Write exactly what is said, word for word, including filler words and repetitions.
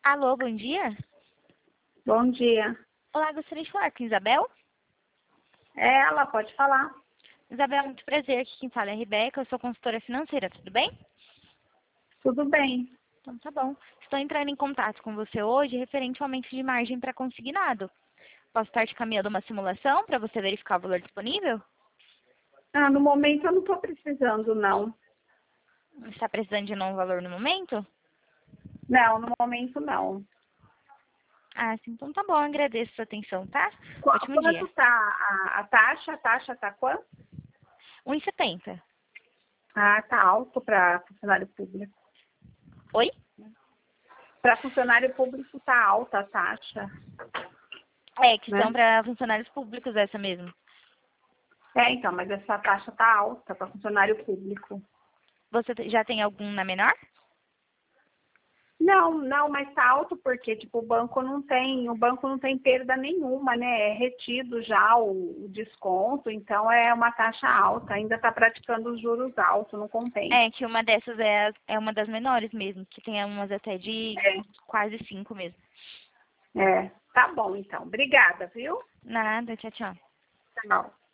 Alô, bom dia. Bom dia. Olá, gostaria de falar com Isabel. É ela, pode falar. Isabel, muito prazer. Aqui quem fala é a Rebeca, eu sou consultora financeira, tudo bem? Tudo bem. Então tá bom. Estou entrando em contato com você hoje referente ao aumento de margem para consignado. Posso estar te caminhando uma simulação para você verificar o valor disponível? Ah, no momento eu não estou precisando, não. Você está precisando de um novo valor no momento? Não, no momento não. Ah, sim, então tá bom, agradeço a sua atenção, tá? Qu- Ótimo dia. Quanto tá a, a taxa? A taxa tá quanto? um e setenta. Ah, tá alto para funcionário público. Oi? Para funcionário público tá alta a taxa, É, que são né? para funcionários públicos essa mesmo. É, então, mas essa taxa tá alta para funcionário público. Você te- já tem algum na menor? Não, não, mas tá alto porque, tipo, o banco não tem, o banco não tem perda nenhuma, né? É retido já o, o desconto, então é uma taxa alta, ainda está praticando os juros altos, não compensa. É, que uma dessas é, é uma das menores mesmo, que tem umas até de quase cinco mesmo. É, é. Tá bom, então. Obrigada, viu? Nada, tchau, tchau. Tchau.